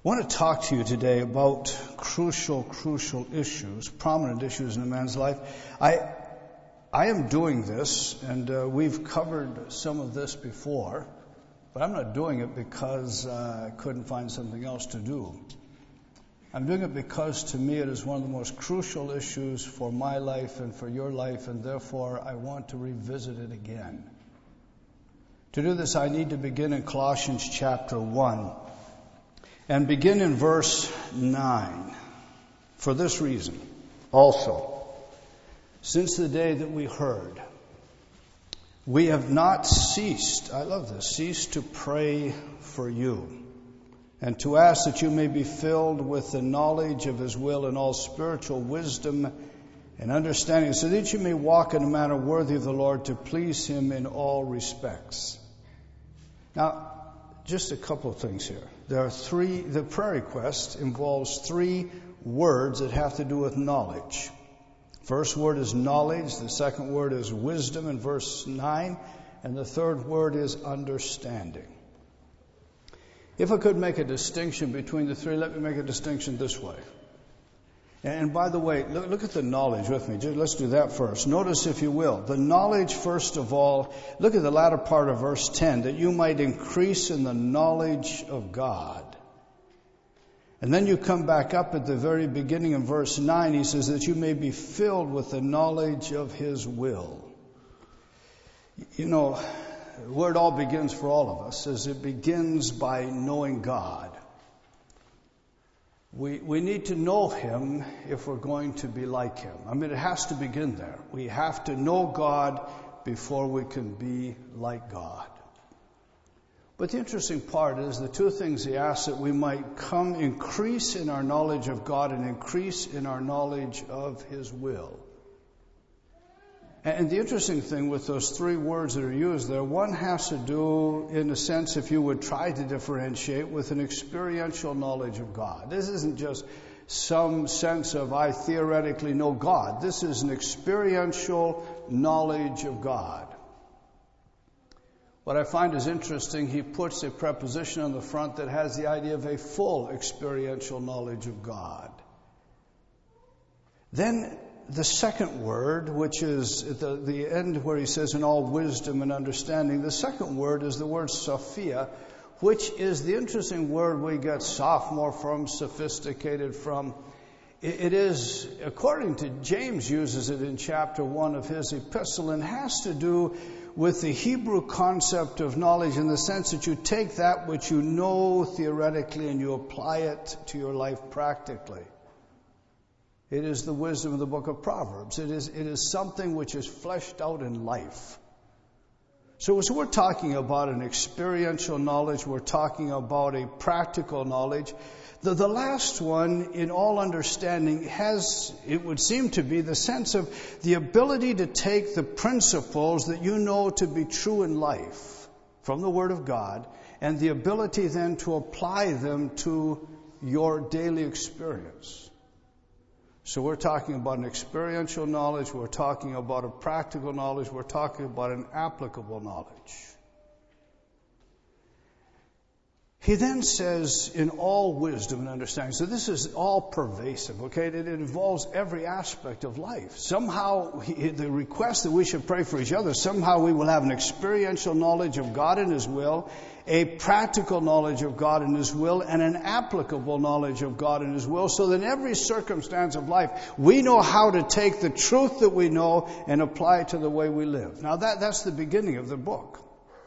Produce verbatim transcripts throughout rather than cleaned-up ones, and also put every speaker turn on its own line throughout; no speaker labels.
I want to talk to you today about crucial, crucial issues, prominent issues in a man's life. I I am doing this, and uh, we've covered some of this before, but I'm not doing it because uh, I couldn't find something else to do. I'm doing it because to me it is one of the most crucial issues for my life and for your life, and therefore I want to revisit it again. To do this, I need to begin in Colossians chapter one. And begin in verse nine. For this reason, also, since the day that we heard, we have not ceased, I love this, ceased to pray for you, and to ask that you may be filled with the knowledge of His will and all spiritual wisdom and understanding, so that you may walk in a manner worthy of the Lord, to please Him in all respects. Now, just a couple of things here. There are three, the prayer request involves three words that have to do with knowledge. First word is knowledge, the second word is wisdom in verse nine, and the third word is understanding. If I could make a distinction between the three, let me make a distinction this way. And by the way, look, look at the knowledge with me. Just, let's do that first. Notice, if you will, the knowledge, first of all, look at the latter part of verse ten, that you might increase in the knowledge of God. And then you come back up at the very beginning in verse nine, he says that you may be filled with the knowledge of His will. You know, where it all begins for all of us is it begins by knowing God. We we need to know Him if we're going to be like Him. I mean, it has to begin there. We have to know God before we can be like God. But the interesting part is the two things He asks, that we might come increase in our knowledge of God and increase in our knowledge of His will. And the interesting thing with those three words that are used there, one has to do, in a sense, if you would try to differentiate, with an experiential knowledge of God. This isn't just some sense of, I theoretically know God. This is an experiential knowledge of God. What I find is interesting, he puts a preposition on the front that has the idea of a full experiential knowledge of God. Then the second word, which is at the, the end where he says in all wisdom and understanding, the second word is the word Sophia, which is the interesting word we get sophomore from, sophisticated from. It, it is, according to James uses it in chapter one of his epistle, and has to do with the Hebrew concept of knowledge, in the sense that you take that which you know theoretically and you apply it to your life practically. It is the wisdom of the book of Proverbs. It is, it is something which is fleshed out in life. So, so we're talking about an experiential knowledge. We're talking about a practical knowledge. The, the last one, in all understanding, has, it would seem to be, the sense of the ability to take the principles that you know to be true in life from the Word of God, and the ability then to apply them to your daily experience. So we're talking about an experiential knowledge, we're talking about a practical knowledge, we're talking about an applicable knowledge. He then says, in all wisdom and understanding. So this is all pervasive, okay? It involves every aspect of life. Somehow, he, the request that we should pray for each other, somehow we will have an experiential knowledge of God and His will, a practical knowledge of God and His will, and an applicable knowledge of God and His will, so that in every circumstance of life, we know how to take the truth that we know and apply it to the way we live. Now that, that's the beginning of the book.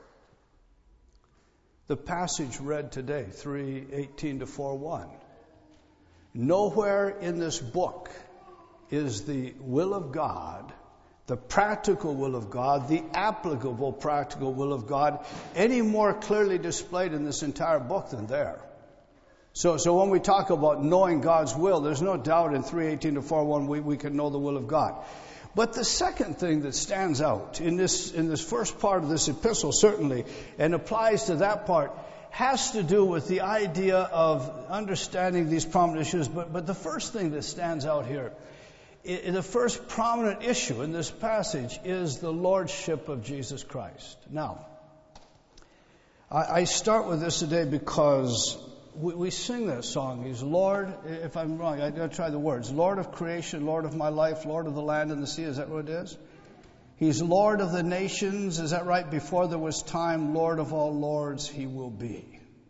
The passage read today, three eighteen to four one. Nowhere in this book is the will of God, the practical will of God, the applicable practical will of God, any more clearly displayed in this entire book than there. So, so when we talk about knowing God's will, there's no doubt in three eighteen to four one we, we can know the will of God. But the second thing that stands out in this in this first part of this epistle, certainly, and applies to that part, has to do with the idea of understanding these prominent issues. But, but the first thing that stands out here, I, the first prominent issue in this passage, is the lordship of Jesus Christ. Now, I, I start with this today because We, we sing that song. He's Lord, if I'm wrong, I gotta try the words. Lord of creation, Lord of my life, Lord of the land and the sea. Is that what it is? He's Lord of the nations. Is that right? Before there was time, Lord of all lords, he will be.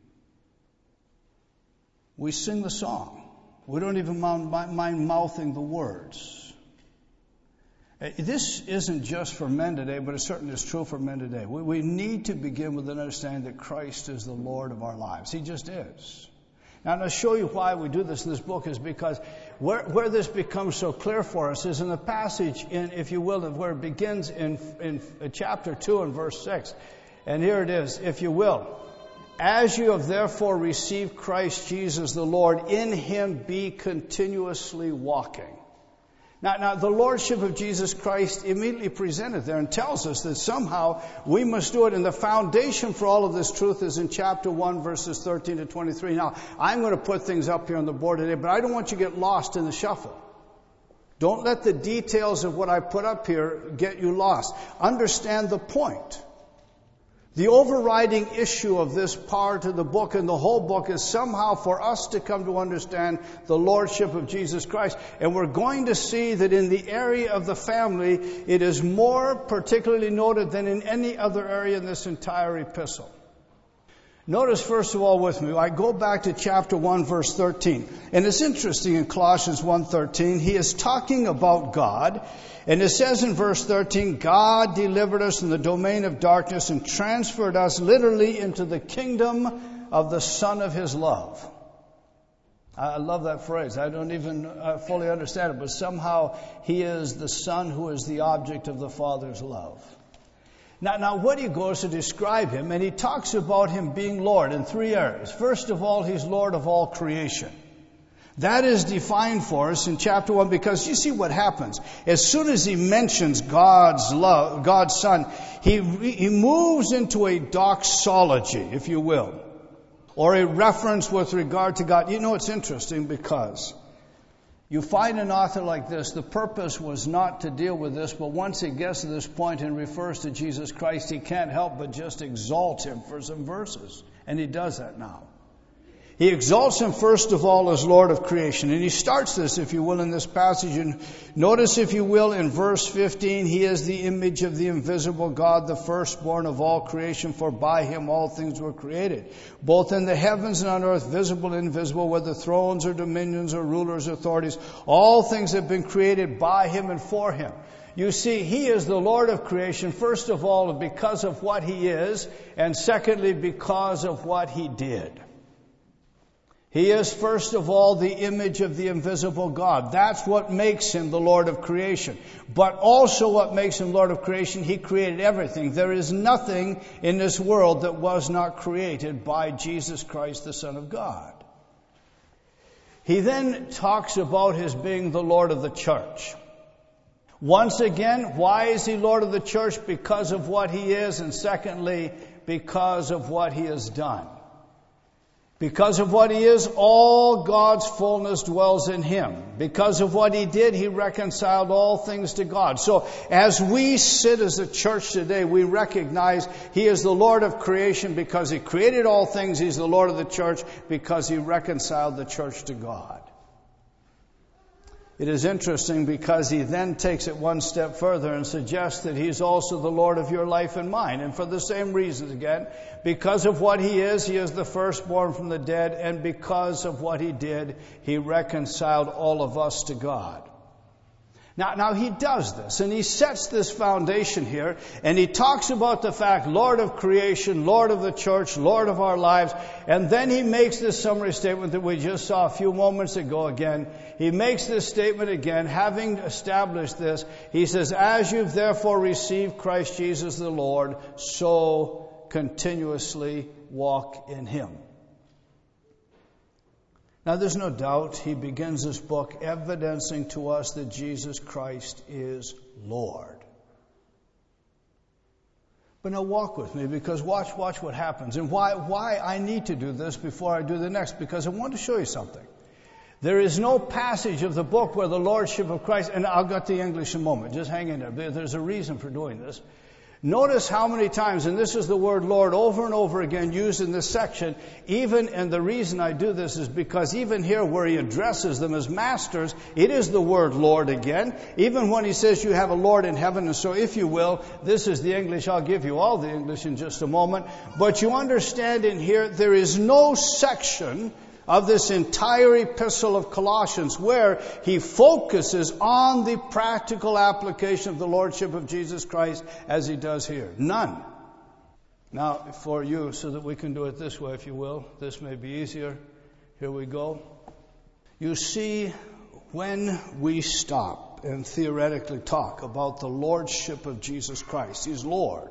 We sing the song. We don't even mind, mind mouthing the words. This isn't just for men today, but it certainly is true for men today. We, we need to begin with an understanding that Christ is the Lord of our lives. He just is. Now, I'm going to show you why we do this in this book is because where, where this becomes so clear for us is in the passage, in, if you will, where it begins in, in chapter two and verse six. And here it is, if you will. As you have therefore received Christ Jesus the Lord, in him be continuously walking. Now, now, the Lordship of Jesus Christ immediately presented there and tells us that somehow we must do it. And the foundation for all of this truth is in chapter one, verses thirteen to twenty-three. Now, I'm going to put things up here on the board today, but I don't want you to get lost in the shuffle. Don't let the details of what I put up here get you lost. Understand the point. The overriding issue of this part of the book and the whole book is somehow for us to come to understand the Lordship of Jesus Christ. And we're going to see that in the area of the family, it is more particularly noted than in any other area in this entire epistle. Notice, first of all, with me, I go back to chapter one, verse thirteen. And it's interesting in Colossians one thirteen, he is talking about God. And it says in verse thirteen, God delivered us from the domain of darkness and transferred us literally into the kingdom of the Son of his love. I love that phrase. I don't even uh, fully understand it, but somehow he is the Son who is the object of the Father's love. Now, now, what he goes to describe him, and he talks about him being Lord in three areas. First of all, he's Lord of all creation. That is defined for us in chapter one because you see what happens. As soon as he mentions God's love, God's Son, he, he moves into a doxology, if you will, or a reference with regard to God. You know, it's interesting because you find an author like this, the purpose was not to deal with this, but once he gets to this point and refers to Jesus Christ, he can't help but just exalt him for some verses. And he does that now. He exalts him first of all as Lord of creation. And he starts this, if you will, in this passage. And notice, if you will, in verse fifteen, he is the image of the invisible God, the firstborn of all creation, for by him all things were created, both in the heavens and on earth, visible and invisible, whether thrones or dominions or rulers or authorities. All things have been created by him and for him. You see, he is the Lord of creation, first of all, because of what he is, and secondly, because of what he did. He is, first of all, the image of the invisible God. That's what makes him the Lord of creation. But also what makes him Lord of creation, he created everything. There is nothing in this world that was not created by Jesus Christ, the Son of God. He then talks about his being the Lord of the church. Once again, why is he Lord of the church? Because of what he is, and secondly, because of what he has done. Because of what he is, all God's fullness dwells in him. Because of what he did, he reconciled all things to God. So as we sit as a church today, we recognize he is the Lord of creation because he created all things. He's the Lord of the church because he reconciled the church to God. It is interesting because he then takes it one step further and suggests that he's also the Lord of your life and mine. And for the same reasons again, because of what he is, he is the firstborn from the dead, and because of what he did, he reconciled all of us to God. Now, now he does this, and he sets this foundation here, and he talks about the fact, Lord of creation, Lord of the church, Lord of our lives, and then he makes this summary statement that we just saw a few moments ago again. He makes this statement again, having established this, he says, as you've therefore received Christ Jesus the Lord, so continuously walk in him. Now, there's no doubt he begins this book evidencing to us that Jesus Christ is Lord. But now walk with me, because watch, watch what happens. And why, why I need to do this before I do the next, because I want to show you something. There is no passage of the book where the Lordship of Christ, and I'll get to English in a moment, just hang in there. There's a reason for doing this. Notice how many times, and this is the word Lord over and over again used in this section, even, and the reason I do this is because even here where he addresses them as masters, it is the word Lord again. Even when he says you have a Lord in heaven, and so if you will, this is the English, I'll give you all the English in just a moment, but you understand in here, there is no section of this entire epistle of Colossians where he focuses on the practical application of the Lordship of Jesus Christ as he does here. None. Now, for you, so that we can do it this way, if you will, this may be easier. Here we go. You see, when we stop and theoretically talk about the Lordship of Jesus Christ, He's Lord,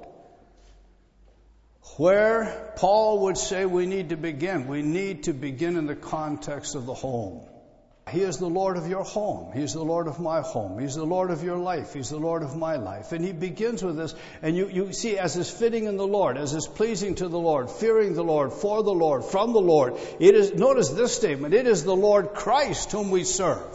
where Paul would say we need to begin, we need to begin in the context of the home. He is the Lord of your home. He's the Lord of my home. He's the Lord of your life. He's the Lord of my life. And he begins with this. And you, you see, as is fitting in the Lord, as is pleasing to the Lord, fearing the Lord, for the Lord, from the Lord. It is, notice this statement, it is the Lord Christ whom we serve.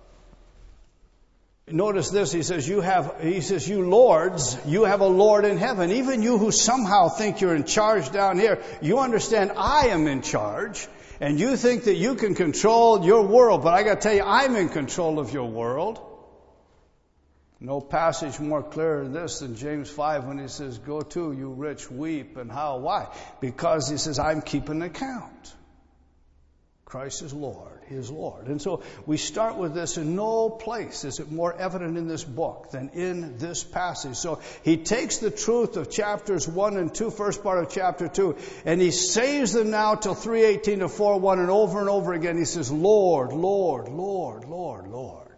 Notice this, he says, you have, he says, you lords, you have a Lord in heaven. Even you who somehow think you're in charge down here, you understand I am in charge. And you think that you can control your world, but I got to tell you, I'm in control of your world. No passage more clear than this than James five when he says, go to, you rich, weep. And how? Why? Because he says, I'm keeping account. Christ is Lord. He is Lord. And so we start with this. In no place is it more evident in this book than in this passage. So he takes the truth of chapters one and two, first part of chapter two, and he saves them now till three eighteen to four one, and over and over again he says, Lord, Lord, Lord, Lord, Lord.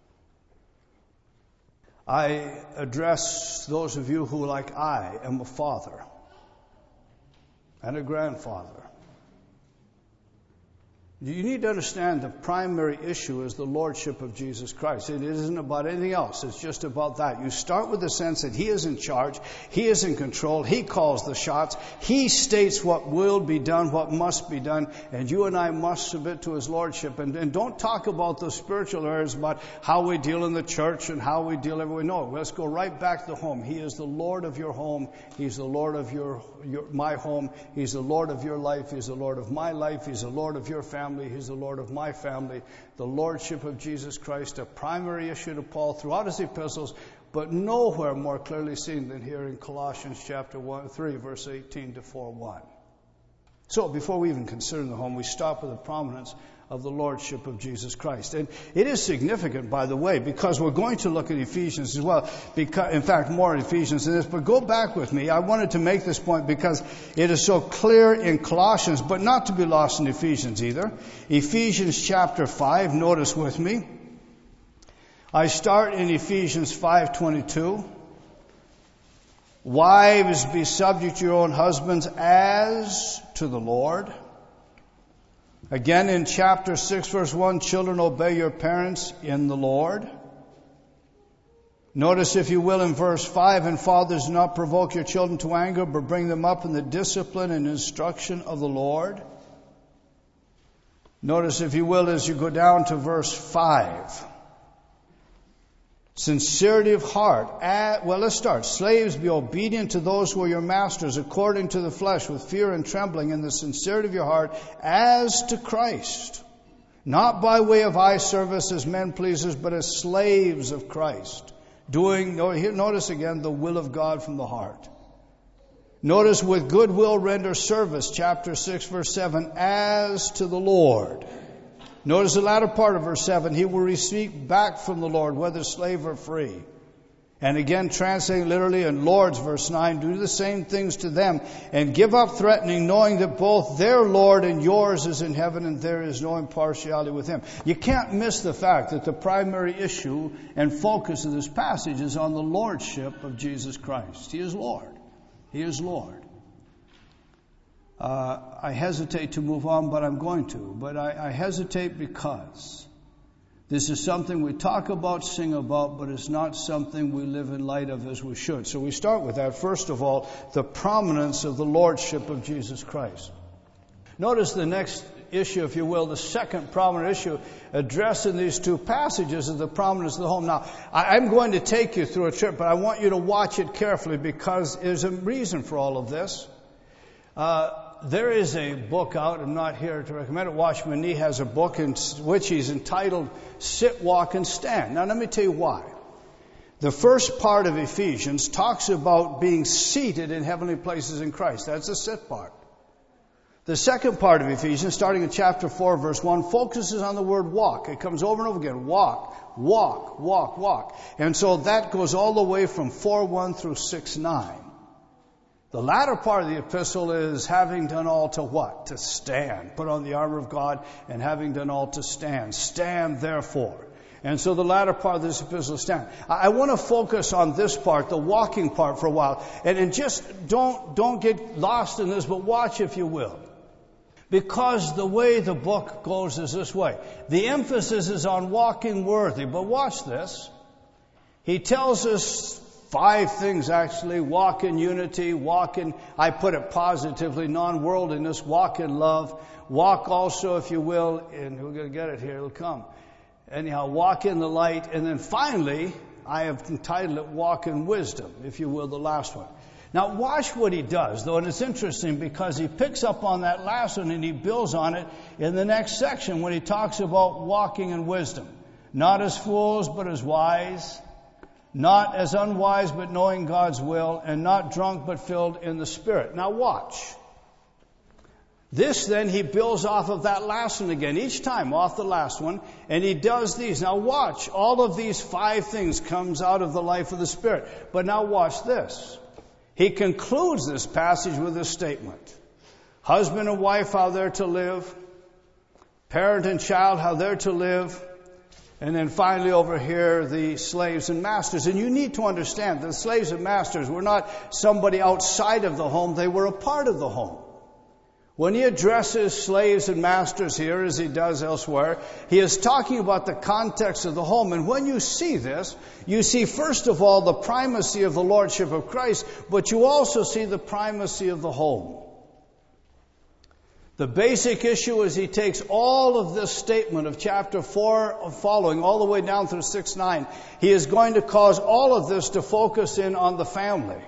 I address those of you who, like I, am a father and a grandfather. You need to understand the primary issue is the Lordship of Jesus Christ. It isn't about anything else. It's just about that. You start with the sense that He is in charge. He is in control. He calls the shots. He states what will be done, what must be done. And you and I must submit to His Lordship. And, and don't talk about those spiritual areas about how we deal in the church and how we deal everywhere. No, let's go right back to home. He is the Lord of your home. He's the Lord of your, your my home. He's the Lord of your life. He's the Lord of my life. He's the Lord of your family. He's the Lord of my family. The Lordship of Jesus Christ, a primary issue to Paul throughout his epistles, but nowhere more clearly seen than here in Colossians chapter one, three, verse eighteen to four one. So before we even consider the home, we stop with the prominence of the Lordship of Jesus Christ. And it is significant, by the way, because we're going to look at Ephesians as well. Because, in fact, more Ephesians than this. But go back with me. I wanted to make this point because it is so clear in Colossians, but not to be lost in Ephesians either. Ephesians chapter five, notice with me. I start in Ephesians five twenty-two. Wives, be subject to your own husbands as to the Lord. Again in chapter six verse one, children, obey your parents in the Lord. Notice, if you will, in verse five, and fathers, do not provoke your children to anger, but bring them up in the discipline and instruction of the Lord. Notice, if you will, as you go down to verse five. Sincerity of heart. At, well, let's start. Slaves, be obedient to those who are your masters, according to the flesh, with fear and trembling, in the sincerity of your heart, as to Christ. Not by way of eye service as men pleasers, but as slaves of Christ. Doing, notice again, the will of God from the heart. Notice, with good will render service, chapter six, verse seven, as to the Lord. Notice the latter part of verse seven, he will receive back from the Lord, whether slave or free. And again, translating literally in Lord's, verse nine, do the same things to them, and give up threatening, knowing that both their Lord and yours is in heaven, and there is no impartiality with Him. You can't miss the fact that the primary issue and focus of this passage is on the Lordship of Jesus Christ. He is Lord. He is Lord. Uh, I hesitate to move on, but I'm going to. But I, I hesitate because this is something we talk about, sing about, but it's not something we live in light of as we should. So we start with that. First of all, the prominence of the Lordship of Jesus Christ. Notice the next issue, if you will, the second prominent issue addressed in these two passages is the prominence of the home. Now, I'm going to take you through a trip, but I want you to watch it carefully because there's a reason for all of this. Uh, there is a book out, I'm not here to recommend it. Watchman Nee has a book in which he's entitled Sit, Walk, and Stand. Now, let me tell you why. The first part of Ephesians talks about being seated in heavenly places in Christ. That's the sit part. The second part of Ephesians, starting in chapter four, verse one, focuses on the word walk. It comes over and over again. Walk, walk, walk, walk. And so that goes all the way from four one through six nine. The latter part of the epistle is having done all to what? To stand. Put on the armor of God, and having done all to stand. Stand therefore. And so the latter part of this epistle is stand. I want to focus on this part, the walking part, for a while. And, and just don't, don't get lost in this, but watch if you will. Because the way the book goes is this way. The emphasis is on walking worthy, but watch this. He tells us five things actually. Walk in unity, walk in, I put it positively, non-worldliness, walk in love. Walk also, if you will, and we're going to get it here, it'll come. Anyhow, walk in the light. And then finally, I have entitled it Walk in Wisdom, if you will, the last one. Now, watch what he does, though, and it's interesting because he picks up on that last one and he builds on it in the next section when he talks about walking in wisdom. Not as fools, but as wise. Not as unwise, but knowing God's will. And not drunk, but filled in the Spirit. Now, watch. This, then, he builds off of that last one again, each time off the last one, and he does these. Now watch, all of these five things comes out of the life of the Spirit. But now watch this. He concludes this passage with a statement. Husband and wife, how they're to live. Parent and child, how they're to live. And then finally over here, the slaves and masters. And you need to understand, the slaves and masters were not somebody outside of the home, they were a part of the home. When he addresses slaves and masters here, as he does elsewhere, he is talking about the context of the home. And when you see this, you see, first of all, the primacy of the Lordship of Christ, but you also see the primacy of the home. The basic issue is he takes all of this statement of chapter four following, all the way down through six nine. He is going to cause all of this to focus in on the family.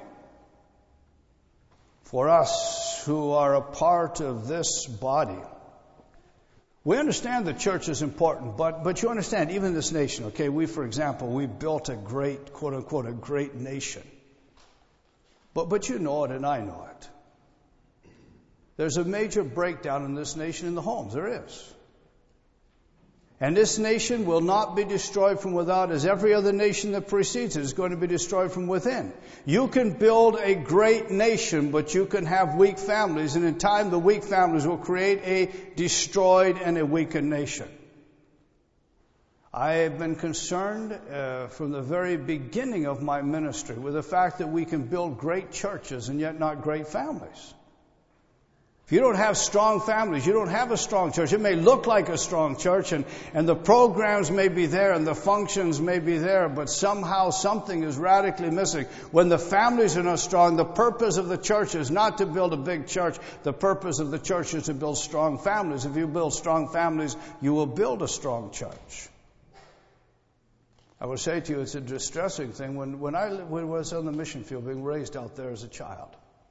For us who are a part of this body, we understand the church is important, but but you understand, even this nation, okay, we, for example, we built a great, quote unquote, a great nation. But but you know it and I know it. There's a major breakdown in this nation in the homes. There is. And this nation will not be destroyed from without, as every other nation that precedes it is going to be destroyed from within. You can build a great nation, but you can have weak families, and in time the weak families will create a destroyed and a weakened nation. I have been concerned uh, from the very beginning of my ministry with the fact that we can build great churches and yet not great families. If you don't have strong families, you don't have a strong church. It may look like a strong church, and, and the programs may be there and the functions may be there, but somehow something is radically missing. When the families are not strong, the purpose of the church is not to build a big church. The purpose of the church is to build strong families. If you build strong families, you will build a strong church. I will say to you, it's a distressing thing. When, when I when I was on the mission field, being raised out there as a child,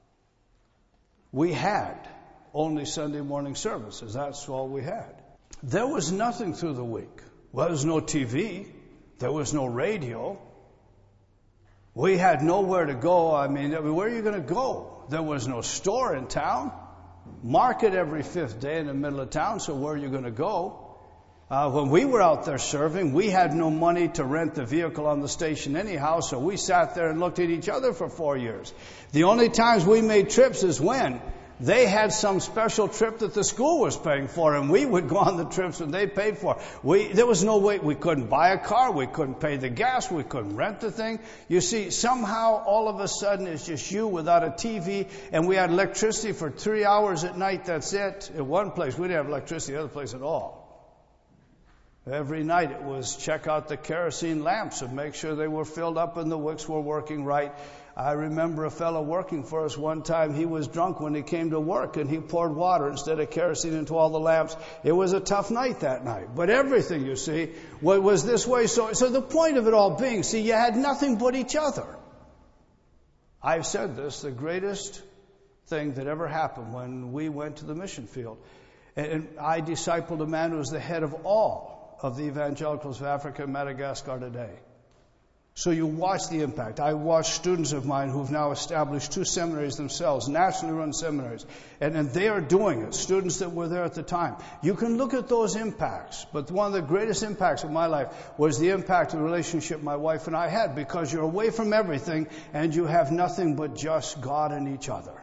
we had only Sunday morning services. That's all we had. There was nothing through the week. Well, there was no T V. There was no radio. We had nowhere to go. I mean, where are you going to go? There was no store in town. Market every fifth day in the middle of town, so where are you going to go? Uh, when we were out there serving, we had no money to rent the vehicle on the station anyhow, so we sat there and looked at each other for four years. The only times we made trips is when they had some special trip that the school was paying for, and we would go on the trips that they paid for. We, there was no way, we couldn't buy a car, we couldn't pay the gas, we couldn't rent the thing. You see, somehow all of a sudden it's just you without a T V, and we had electricity for three hours at night, that's it. At one place, we didn't have electricity, the other place at all. Every night it was check out the kerosene lamps and make sure they were filled up and the wicks were working right. I remember a fellow working for us one time. He was drunk when he came to work and he poured water instead of kerosene into all the lamps. It was a tough night that night. But everything, you see, was this way. So, so the point of it all being, see, you had nothing but each other. I've said this, the greatest thing that ever happened when we went to the mission field. And I discipled a man who was the head of all of the evangelicals of Africa and Madagascar today. So you watch the impact. I watch students of mine who've now established two seminaries themselves, nationally run seminaries, and, and they are doing it, students that were there at the time. You can look at those impacts, but one of the greatest impacts of my life was the impact of the relationship my wife and I had, because you're away from everything and you have nothing but just God and each other.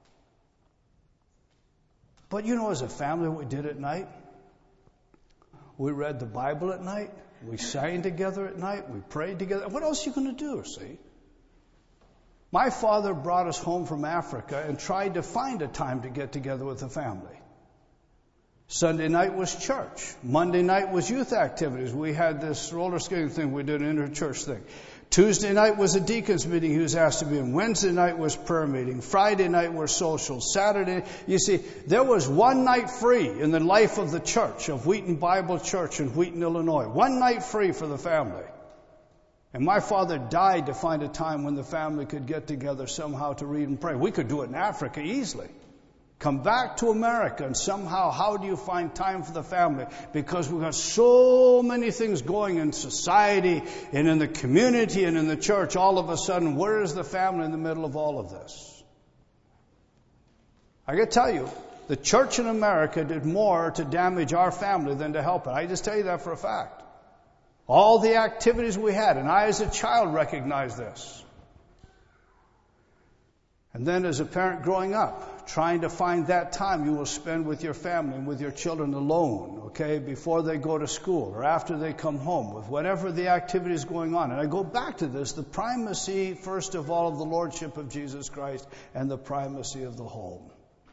But you know, as a family, what we did at night? We read the Bible at night. We sang together at night. We prayed together. What else are you going to do, see? My father brought us home from Africa and tried to find a time to get together with the family. Sunday night was church. Monday night was youth activities. We had this roller skating thing. We did an inter-church thing. Tuesday night was a deacon's meeting he was asked to be in. Wednesday night was prayer meeting. Friday night were social. Saturday, you see, there was one night free in the life of the church, of Wheaton Bible Church in Wheaton, Illinois. One night free for the family. And my father died to find a time when the family could get together somehow to read and pray. We could do it in Africa easily. Come back to America and somehow, how do you find time for the family? Because we've got so many things going in society and in the community and in the church. All of a sudden, where is the family in the middle of all of this? I got to tell you, the church in America did more to damage our family than to help it. I just tell you that for a fact. All the activities we had, and I as a child recognized this. And then as a parent growing up, trying to find that time you will spend with your family and with your children alone, okay, before they go to school or after they come home, with whatever the activity is going on. And I go back to this, the primacy, first of all, of the Lordship of Jesus Christ and the primacy of the home.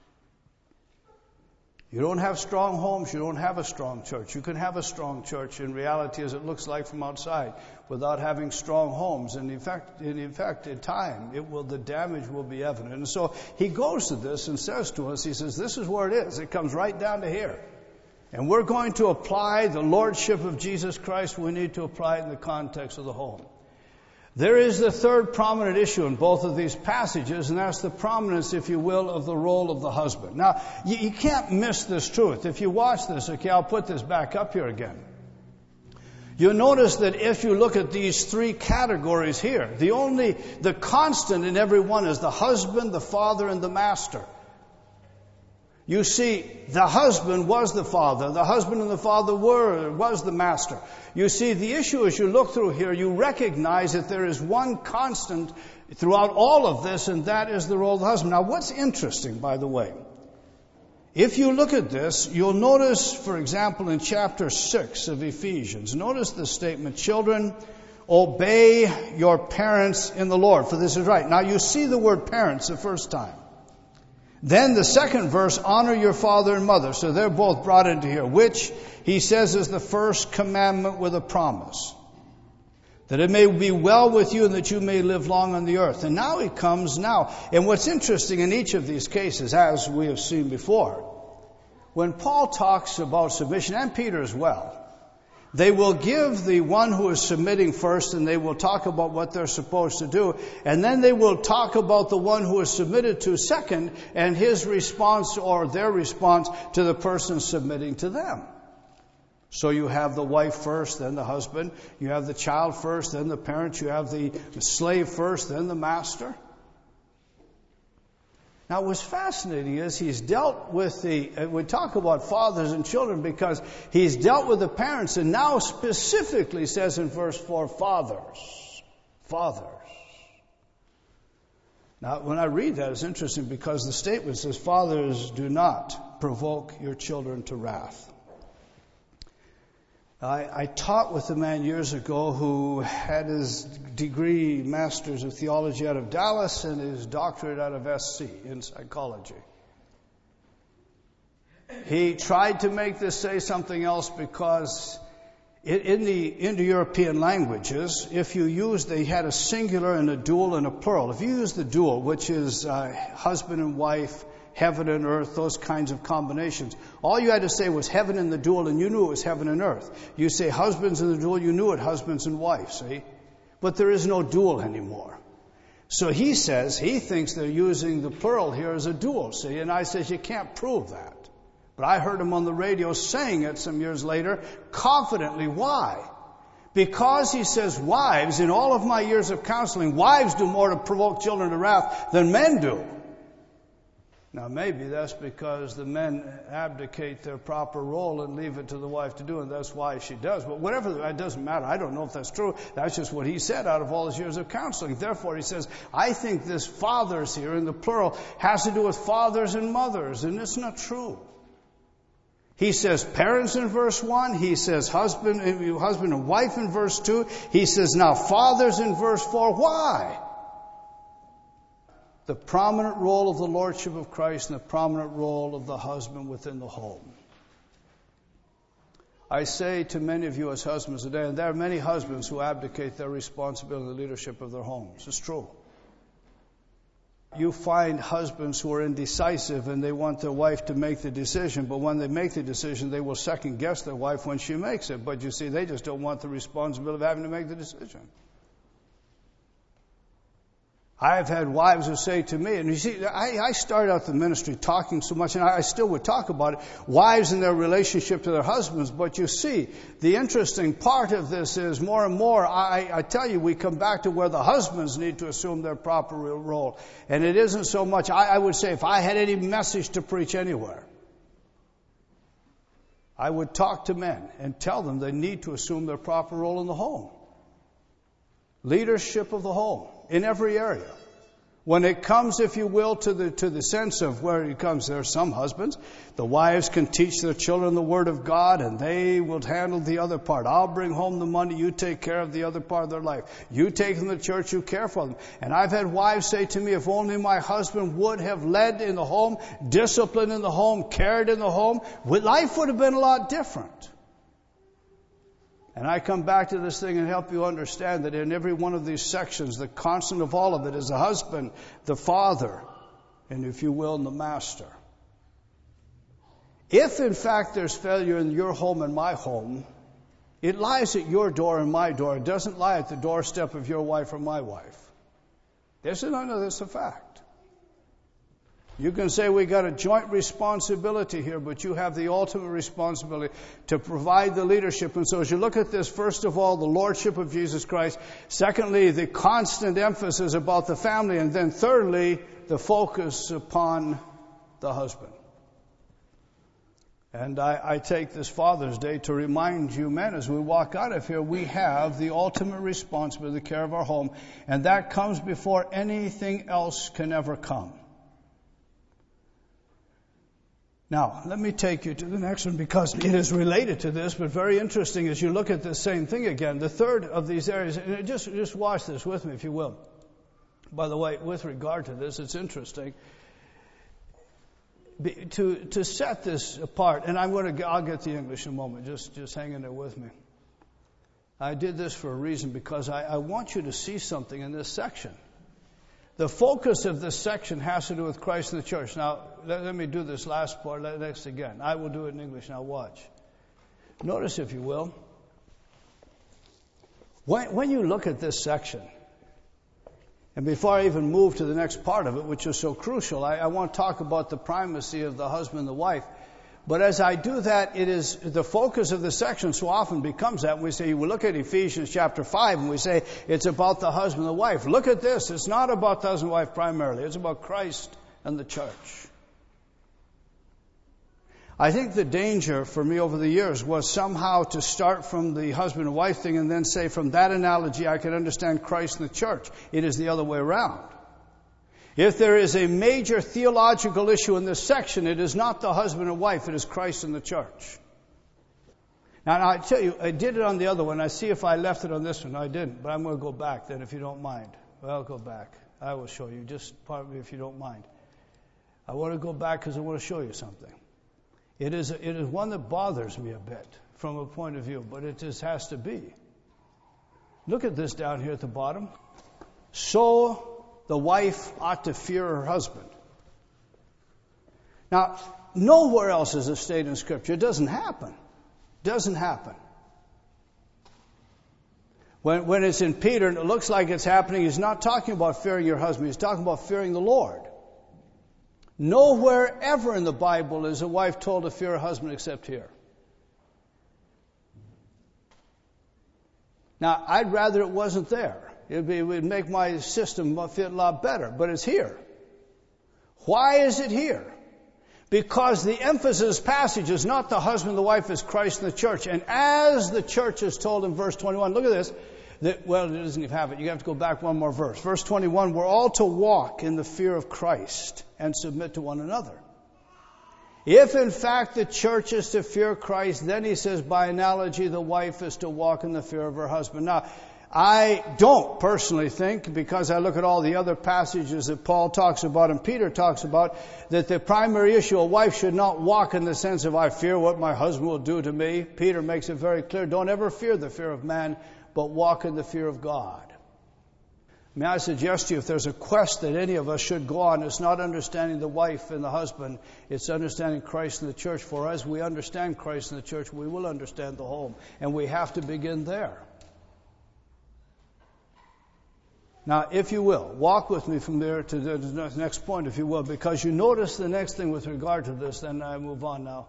You don't have strong homes, you don't have a strong church. You can have a strong church in reality as it looks like from outside without having strong homes. And in fact, in fact, in time, it will, the damage will be evident. And so he goes to this and says to us, he says, this is where it is. It comes right down to here. And we're going to apply the Lordship of Jesus Christ. We need to apply it in the context of the home. There is the third prominent issue in both of these passages, and that's the prominence, if you will, of the role of the husband. Now, you, you can't miss this truth. If you watch this, okay, I'll put this back up here again. You'll notice that if you look at these three categories here, the only, the constant in every one is the husband, the father, and the master. You see, the husband was the father. The husband and the father were, was the master. You see, the issue as you look through here, you recognize that there is one constant throughout all of this, and that is the role of the husband. Now, what's interesting, by the way, if you look at this, you'll notice, for example, in chapter six of Ephesians, notice the statement, children, obey your parents in the Lord, for this is right. Now, you see the word parents the first time. Then the second verse, honor your father and mother. So they're both brought into here, which he says is the first commandment with a promise. That it may be well with you and that you may live long on the earth. And now he comes now. And what's interesting in each of these cases, as we have seen before, when Paul talks about submission, and Peter as well, they will give the one who is submitting first, and they will talk about what they're supposed to do. And then they will talk about the one who is submitted to second and his response or their response to the person submitting to them. So you have the wife first, then the husband. You have the child first, then the parent. You have the slave first, then the master. Now, what's fascinating is he's dealt with the, we talk about fathers and children because he's dealt with the parents, and now specifically says in verse four, fathers. Fathers. Now, when I read that, it's interesting because the statement says, fathers, do not provoke your children to wrath. I, I taught with a man years ago who had his degree, Master's of Theology out of Dallas and his doctorate out of S C in psychology. He tried to make this say something else because In the Indo-European languages, if you use, they had a singular and a dual and a plural. If you use the dual, which is uh, husband and wife, heaven and earth, those kinds of combinations, all you had to say was heaven in the dual, and you knew it was heaven and earth. You say husbands in the dual, you knew it, husbands and wife, see? But there is no dual anymore. So he says, he thinks they're using the plural here as a dual, see? And I says, you can't prove that. But I heard him on the radio saying it some years later, confidently. Why? Because he says wives, in all of my years of counseling, wives do more to provoke children to wrath than men do. Now maybe that's because the men abdicate their proper role and leave it to the wife to do, and that's why she does. But whatever, it doesn't matter. I don't know if that's true. That's just what he said out of all his years of counseling. Therefore, he says, I think this fathers here in the plural has to do with fathers and mothers, and it's not true. He says parents in verse one. He says husband, husband and wife in verse two. He says now fathers in verse four. Why? The prominent role of the Lordship of Christ and the prominent role of the husband within the home. I say to many of you as husbands today, and there are many husbands who abdicate their responsibility in the leadership of their homes. It's true. You find husbands who are indecisive and they want their wife to make the decision, but when they make the decision, they will second guess their wife when she makes it. But you see, they just don't want the responsibility of having to make the decision. I've had wives who say to me, and you see, I, I started out the ministry talking so much, and I, I still would talk about it, wives and their relationship to their husbands. But you see, the interesting part of this is more and more, I, I tell you, we come back to where the husbands need to assume their proper role. And it isn't so much, I, I would say, if I had any message to preach anywhere, I would talk to men and tell them they need to assume their proper role in the home. Leadership of the home in every area. When it comes, if you will, to the to the sense of where it comes, there are some husbands, the wives can teach their children the Word of God and they will handle the other part. I'll bring home the money, you take care of the other part of their life. You take them to church, you care for them. And I've had wives say to me, if only my husband would have led in the home, disciplined in the home, cared in the home, life would have been a lot different. And I come back to this thing and help you understand that in every one of these sections, the constant of all of it is the husband, the father, and if you will, the master. If in fact there's failure in your home and my home, it lies at your door and my door. It doesn't lie at the doorstep of your wife or my wife. This is none of this a fact. You can say we got a joint responsibility here, but you have the ultimate responsibility to provide the leadership. And so as you look at this, first of all, the Lordship of Jesus Christ. Secondly, the constant emphasis about the family. And then thirdly, the focus upon the husband. And I, I take this Father's Day to remind you men, as we walk out of here, we have the ultimate responsibility, the care of our home. And that comes before anything else can ever come. Now, let me take you to the next one because it is related to this, but very interesting as you look at the same thing again. The third of these areas, and just, just watch this with me if you will. By the way, with regard to this, it's interesting. To, to set this apart, and I'm going to, I'll get the English in a moment, just, just hang in there with me. I did this for a reason because I, I want you to see something in this section. The focus of this section has to do with Christ and the church. Now, let, let me do this last part next again. I will do it in English. Now watch. Notice, if you will, when, when you look at this section, and before I even move to the next part of it, which is so crucial, I, I want to talk about the primacy of the husband and the wife. But as I do that, it is the focus of the section so often becomes that. We say, we look at Ephesians chapter five and we say it's about the husband and the wife. Look at this. It's not about the husband and wife primarily. It's about Christ and the church. I think the danger for me over the years was somehow to start from the husband and wife thing and then say from that analogy I can understand Christ and the church. It is the other way around. If there is a major theological issue in this section, it is not the husband and wife, it is Christ and the church. Now, now I tell you, I did it on the other one. I see if I left it on this one. I didn't, but I'm going to go back then if you don't mind. Well, I'll go back. I will show you, just pardon me if you don't mind. I want to go back because I want to show you something. It is, it is one that bothers me a bit from a point of view, but it just has to be. Look at this down here at the bottom. So the wife ought to fear her husband. Now, nowhere else is it stated in Scripture. It doesn't happen. Doesn't happen. When, when it's in Peter and it looks like it's happening, he's not talking about fearing your husband. He's talking about fearing the Lord. Nowhere ever in the Bible is a wife told to fear her husband except here. Now, I'd rather it wasn't there. It'd be, it would make my system fit a lot better, but it's here. Why is it here? Because the emphasis of this passage is not the husband and the wife, as Christ and the church. And as the church is told in verse twenty-one, look at this. That, well, it doesn't even have it. You have to go back one more verse. Verse twenty-one, we're all to walk in the fear of Christ and submit to one another. If in fact the church is to fear Christ, then he says by analogy the wife is to walk in the fear of her husband. Now, I don't personally think, because I look at all the other passages that Paul talks about and Peter talks about, that the primary issue, a wife should not walk in the sense of I fear what my husband will do to me. Peter makes it very clear, don't ever fear the fear of man, but walk in the fear of God. May I suggest to you, if there's a quest that any of us should go on, it's not understanding the wife and the husband, it's understanding Christ and the church. For as we understand Christ and the church, we will understand the home. And we have to begin there. Now, if you will, walk with me from there to the next point, if you will, because you notice the next thing with regard to this, then I move on now.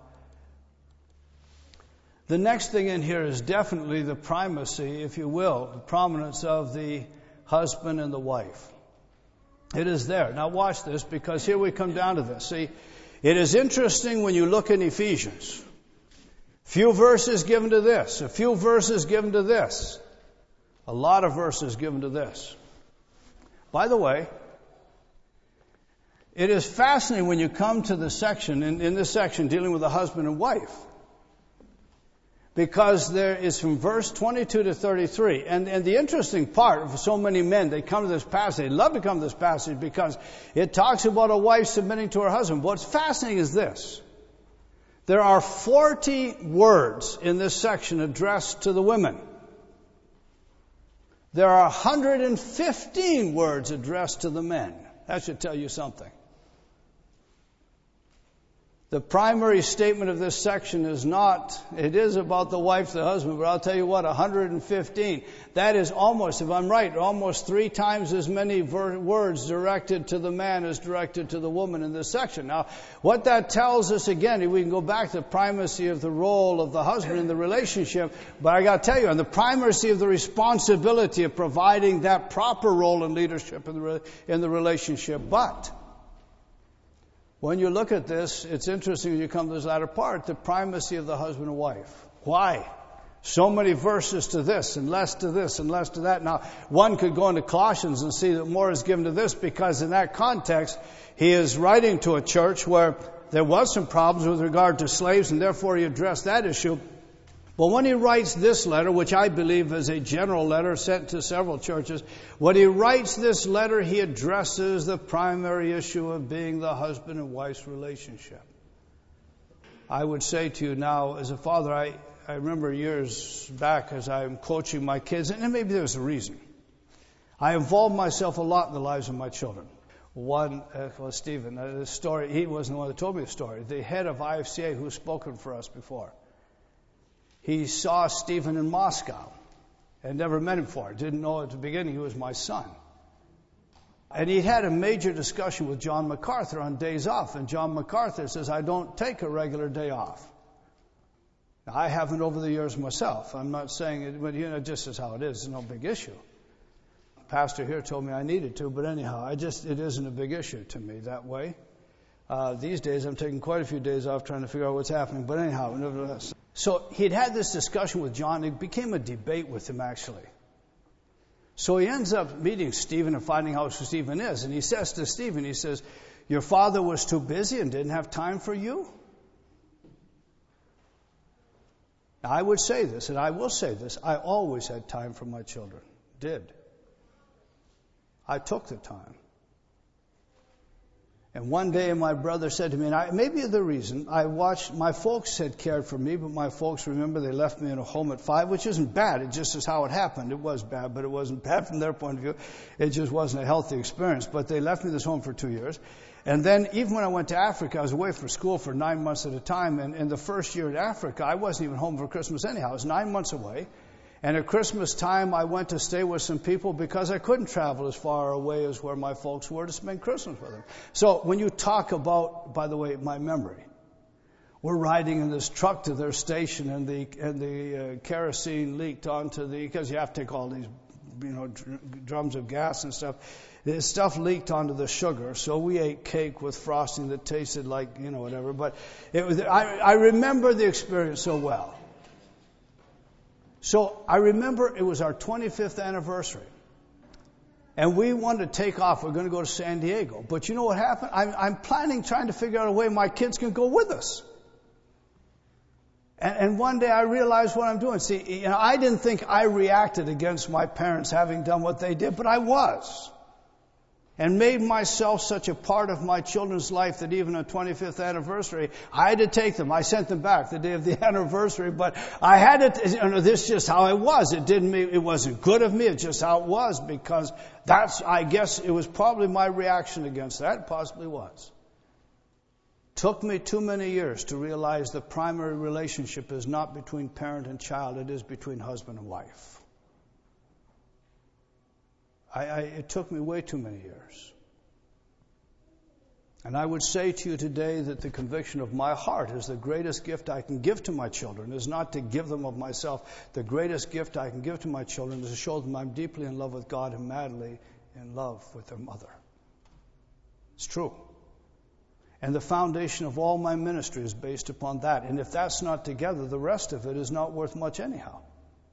The next thing in here is definitely the primacy, if you will, the prominence of the husband and the wife. It is there. Now watch this, because here we come down to this. See, it is interesting when you look in Ephesians. Few verses given to this, a few verses given to this, a lot of verses given to this. By the way, it is fascinating when you come to the section, in, in this section dealing with the husband and wife. Because there is from verse twenty-two to thirty-three. And, and the interesting part for so many men, they come to this passage, they love to come to this passage because it talks about a wife submitting to her husband. What's fascinating is this. There are forty words in this section addressed to the women. There are one hundred fifteen words addressed to the men. That should tell you something. The primary statement of this section is not, it is about the wife, the husband, but I'll tell you what, one hundred fifteen. That is almost, if I'm right, almost three times as many ver- words directed to the man as directed to the woman in this section. Now, what that tells us, again, we can go back to the primacy of the role of the husband in the relationship, but I got to tell you, and the primacy of the responsibility of providing that proper role in leadership in the, re- in the relationship. But when you look at this, it's interesting when you come to this latter part, the primacy of the husband and wife. Why? So many verses to this and less to this and less to that. Now, one could go into Colossians and see that more is given to this, because in that context, he is writing to a church where there was some problems with regard to slaves, and therefore he addressed that issue. But when he writes this letter, which I believe is a general letter sent to several churches, when he writes this letter, he addresses the primary issue of being the husband and wife's relationship. I would say to you now, as a father, I, I remember years back as I'm coaching my kids, and maybe there's a reason. I involved myself a lot in the lives of my children. One, uh, well, Stephen, uh, the story, he wasn't the one that told me the story. The head of I F C A, who's spoken for us before. He saw Stephen in Moscow and never met him before. Didn't know at the beginning he was my son. And he had a major discussion with John MacArthur on days off. And John MacArthur says, I don't take a regular day off. Now, I haven't over the years myself. I'm not saying it, but you know, just as how it is. It's no big issue. The pastor here told me I needed to, but anyhow, I just, it isn't a big issue to me that way. Uh, these days, I'm taking quite a few days off trying to figure out what's happening. But anyhow, nevertheless. So he'd had this discussion with John. It became a debate with him, actually. So he ends up meeting Stephen and finding out who Stephen is. And he says to Stephen, he says, your father was too busy and didn't have time for you? Now, I would say this, and I will say this. I always had time for my children. Did. I took the time. And one day my brother said to me, and I, maybe the reason, I watched, my folks had cared for me, but my folks, remember, they left me in a home at five, which isn't bad. It just is how it happened. It was bad, but it wasn't bad from their point of view. It just wasn't a healthy experience. But they left me this home for two years. And then even when I went to Africa, I was away from school for nine months at a time. And in the first year in Africa, I wasn't even home for Christmas anyhow. I was nine months away. And at Christmas time, I went to stay with some people because I couldn't travel as far away as where my folks were to spend Christmas with them. So when you talk about, by the way, my memory, we're riding in this truck to their station, and the and the uh, kerosene leaked onto the, because you have to take all these, you know, dr- drums of gas and stuff. This stuff leaked onto the sugar, so we ate cake with frosting that tasted like, you know, whatever. But it was, I, I remember the experience so well. So I remember it was our twenty-fifth anniversary. And we wanted to take off. We're going to go to San Diego. But you know what happened? I'm, I'm planning, trying to figure out a way my kids can go with us. And, and one day I realized what I'm doing. See, you know, I didn't think I reacted against my parents having done what they did, but I was. And made myself such a part of my children's life that even on twenty-fifth anniversary, I had to take them. I sent them back the day of the anniversary, but I had to, you know, this is just how it was. It didn't mean, it wasn't good of me. It's just how it was, because that's, I guess it was probably my reaction against that. It possibly was. Took me too many years to realize the primary relationship is not between parent and child. It is between husband and wife. I, I, it took me way too many years. And I would say to you today that the conviction of my heart is the greatest gift I can give to my children is not to give them of myself. The greatest gift I can give to my children is to show them I'm deeply in love with God and madly in love with their mother. It's true. And the foundation of all my ministry is based upon that. And if that's not together, the rest of it is not worth much anyhow.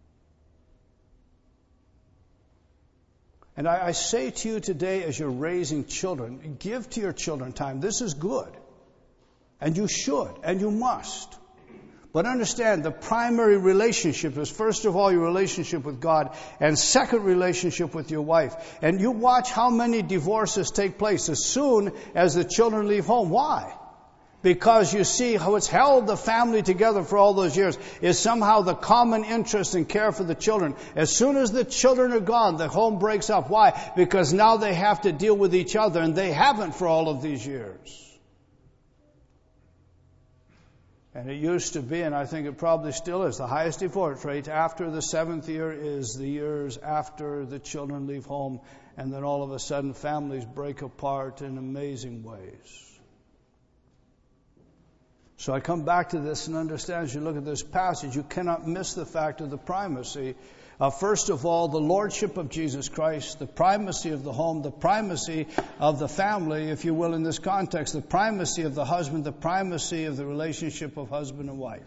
And I, I say to you today, as you're raising children, give to your children time. This is good. And you should, and you must. But understand, the primary relationship is, first of all, your relationship with God, and second, relationship with your wife. And you watch how many divorces take place as soon as the children leave home. Why? Because you see how it's held the family together for all those years is somehow the common interest and care for the children. As soon as the children are gone, the home breaks up. Why? Because now they have to deal with each other, and they haven't for all of these years. And it used to be, and I think it probably still is, the highest divorce rate after the seventh year is the years after the children leave home, and then all of a sudden families break apart in amazing ways. So I come back to this and understand, as you look at this passage, you cannot miss the fact of the primacy. Uh, first of all, the lordship of Jesus Christ, the primacy of the home, the primacy of the family, if you will, in this context, the primacy of the husband, the primacy of the relationship of husband and wife.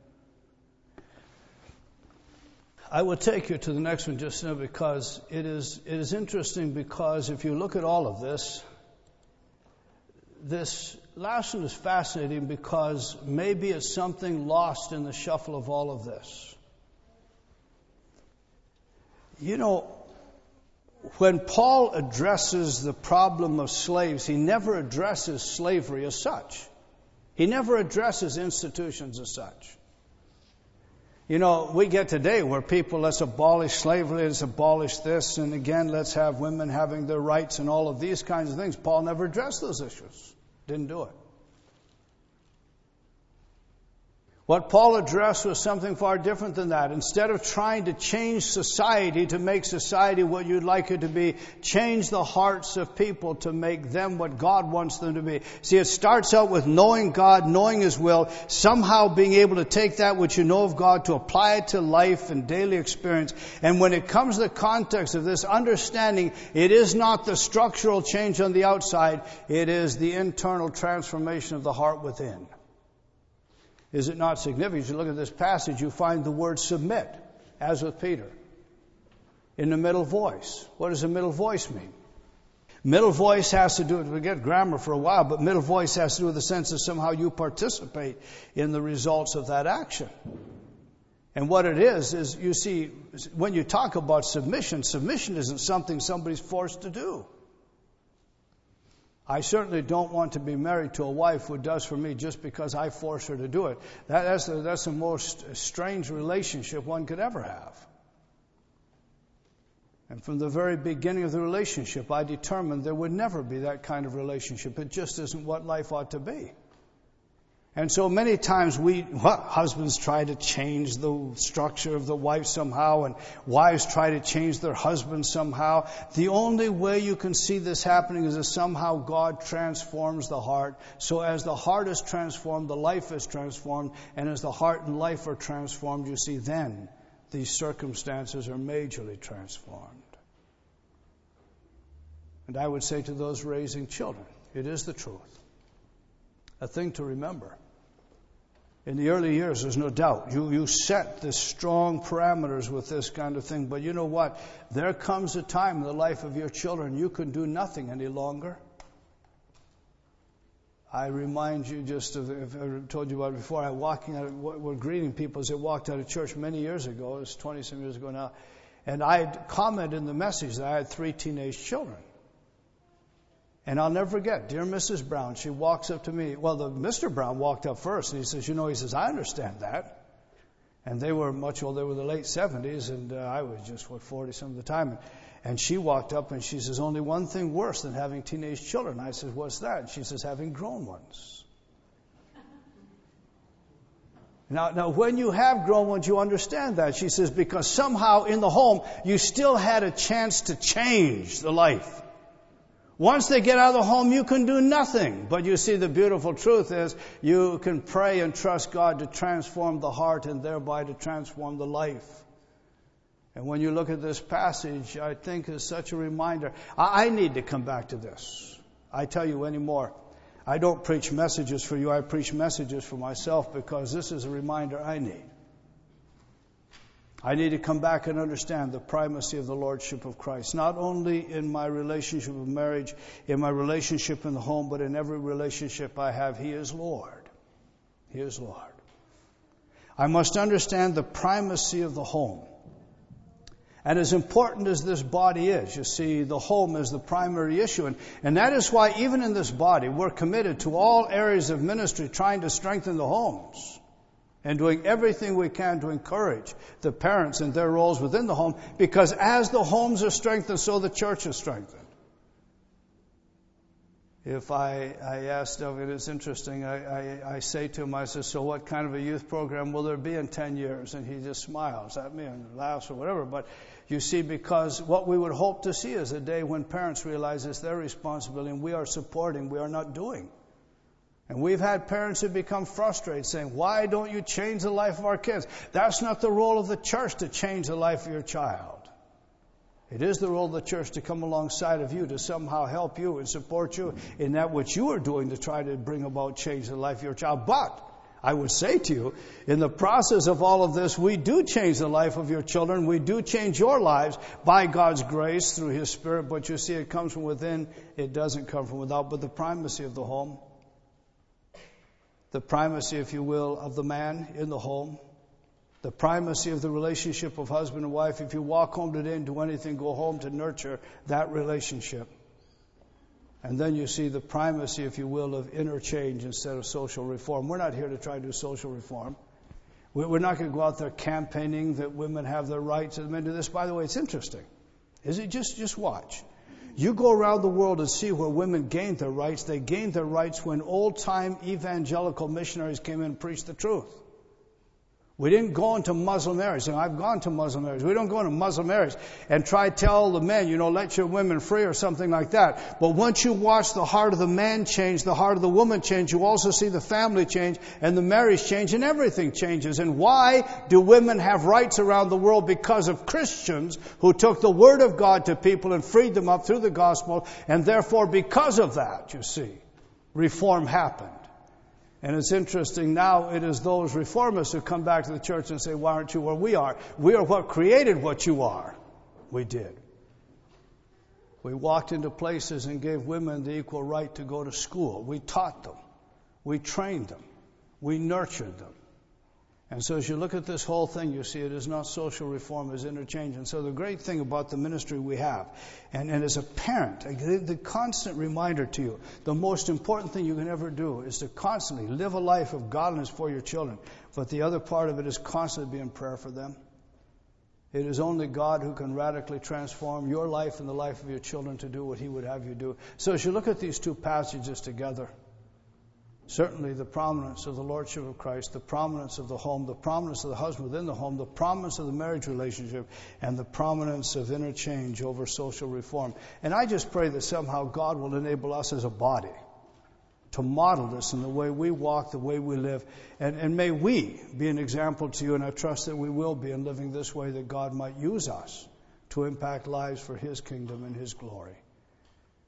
I will take you to the next one just now because it is it is interesting, because if you look at all of this, this last one is fascinating because maybe it's something lost in the shuffle of all of this. You know, when Paul addresses the problem of slaves, he never addresses slavery as such. He never addresses institutions as such. You know, we get today where people, let's abolish slavery, let's abolish this, and again, let's have women having their rights and all of these kinds of things. Paul never addressed those issues. Didn't do it. What Paul addressed was something far different than that. Instead of trying to change society to make society what you'd like it to be, change the hearts of people to make them what God wants them to be. See, it starts out with knowing God, knowing His will, somehow being able to take that which you know of God to apply it to life and daily experience. And when it comes to the context of this understanding, it is not the structural change on the outside, it is the internal transformation of the heart within. Is it not significant? As you look at this passage, you find the word submit, as with Peter, in the middle voice. What does a middle voice mean? Middle voice has to do with, we get grammar for a while, but middle voice has to do with the sense that somehow you participate in the results of that action. And what it is, is you see, when you talk about submission, submission isn't something somebody's forced to do. I certainly don't want to be married to a wife who does for me just because I force her to do it. That, that's, the, that's the most strange relationship one could ever have. And from the very beginning of the relationship, I determined there would never be that kind of relationship. It just isn't what life ought to be. And so many times we, well, husbands try to change the structure of the wife somehow, and wives try to change their husbands somehow. The only way you can see this happening is that somehow God transforms the heart. So as the heart is transformed, the life is transformed. And as the heart and life are transformed, you see, then these circumstances are majorly transformed. And I would say to those raising children, it is the truth. A thing to remember. In the early years, there's no doubt. You, you set the strong parameters with this kind of thing. But you know what? There comes a time in the life of your children you can do nothing any longer. I remind you just of, if I told you about it before, I walking out, we're greeting people as they walked out of church many years ago. It was twenty-some years ago now. And I commented in the message that I had three teenage children. And I'll never forget, dear Missus Brown, she walks up to me. Well, the Mister Brown walked up first, and he says, you know, he says, I understand that. And they were much older. They were the late seventies, and uh, I was just, what, forty some of the time. And, and she walked up, and she says, only one thing worse than having teenage children. I said, what's that? And she says, having grown ones. Now, now, when you have grown ones, you understand that. She says, because somehow in the home, you still had a chance to change the life. Once they get out of the home, you can do nothing. But you see, the beautiful truth is you can pray and trust God to transform the heart and thereby to transform the life. And when you look at this passage, I think it's such a reminder. I need to come back to this. I tell you anymore, I don't preach messages for you. I preach messages for myself because this is a reminder I need. I need to come back and understand the primacy of the Lordship of Christ, not only in my relationship of marriage, in my relationship in the home, but in every relationship I have. He is Lord. He is Lord. I must understand the primacy of the home. And as important as this body is, you see, the home is the primary issue. And, and that is why even in this body, we're committed to all areas of ministry trying to strengthen the homes. And doing everything we can to encourage the parents in their roles within the home. Because as the homes are strengthened, so the church is strengthened. If I, I asked of it, it's interesting, I, I, I say to him, I said, so what kind of a youth program will there be in ten years? And he just smiles at me and laughs or whatever. But you see, because what we would hope to see is a day when parents realize it's their responsibility and we are supporting, we are not doing. And we've had parents who become frustrated saying, why don't you change the life of our kids? That's not the role of the church to change the life of your child. It is the role of the church to come alongside of you to somehow help you and support you in that which you are doing to try to bring about change in the life of your child. But I would say to you, in the process of all of this, we do change the life of your children. We do change your lives by God's grace through His Spirit. But you see, it comes from within. It doesn't come from without. But the primacy of the home, the primacy, if you will, of the man in the home, the primacy of the relationship of husband and wife. If you walk home today and do anything, go home to nurture that relationship. And then you see the primacy, if you will, of inner change instead of social reform. We're not here to try to do social reform. We're not going to go out there campaigning that women have their rights and men do this. By the way, it's interesting. Is it just, just watch. You go around the world and see where women gained their rights. They gained their rights when old-time evangelical missionaries came in and preached the truth. We didn't go into Muslim areas. And I've gone to Muslim areas. We don't go into Muslim areas and try to tell the men, you know, let your women free or something like that. But once you watch the heart of the man change, the heart of the woman change, you also see the family change and the marriage change and everything changes. And why do women have rights around the world? Because of Christians who took the Word of God to people and freed them up through the gospel. And therefore, because of that, you see, reform happened. And it's interesting, now it is those reformists who come back to the church and say, why aren't you where we are? We are what created what you are. We did. We walked into places and gave women the equal right to go to school. We taught them. We trained them. We nurtured them. And so as you look at this whole thing, you see it is not social reform, it is interchange. And so the great thing about the ministry we have, and, and as a parent, the constant reminder to you, the most important thing you can ever do is to constantly live a life of godliness for your children. But the other part of it is constantly be in prayer for them. It is only God who can radically transform your life and the life of your children to do what He would have you do. So as you look at these two passages together, certainly the prominence of the Lordship of Christ, the prominence of the home, the prominence of the husband within the home, the prominence of the marriage relationship, and the prominence of interchange over social reform. And I just pray that somehow God will enable us as a body to model this in the way we walk, the way we live. And, and may we be an example to you, and I trust that we will be in living this way, that God might use us to impact lives for His kingdom and His glory.